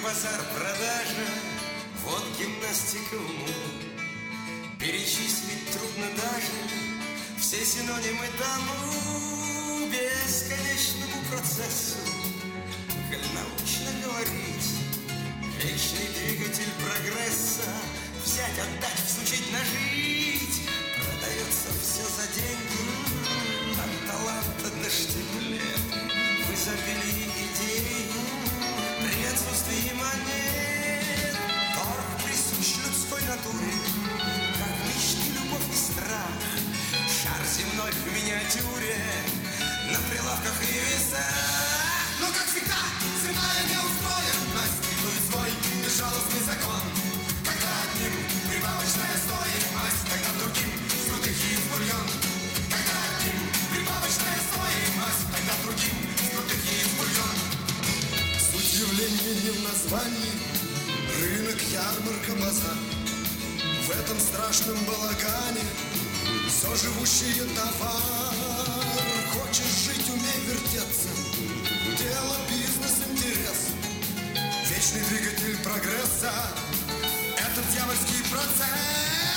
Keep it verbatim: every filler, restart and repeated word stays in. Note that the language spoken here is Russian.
базар, продажа, вот гимнастика уму. Перечислить трудно даже все синонимы тому бесконечному процессу. Коль научно говорить, вечный двигатель прогресса, взять, отдать, всучить, нажить, продается все за деньги, от таланта до штиблет, в изобилии идей, при отсутствии монет. Торг присущ людской натуре, как мечты, любовь и страх. Шар земной в миниатюре, на прилавках и весах. Но, как всегда, земная не устроена, стилует свой безжалостный закон. Когда одним прибавочная стоимость, тогда другим с крутых яиц бульон. Когда одним прибавочная стоимость, тогда другим с крутых яиц бульон. Суть явления не в названии, рынок, ярмарка, базар. В этом страшном балагане соживущие товар. Хочешь жить, умей вертеться, дело, бизнес, интерес. Вечный двигатель прогресса — это дьявольский процесс.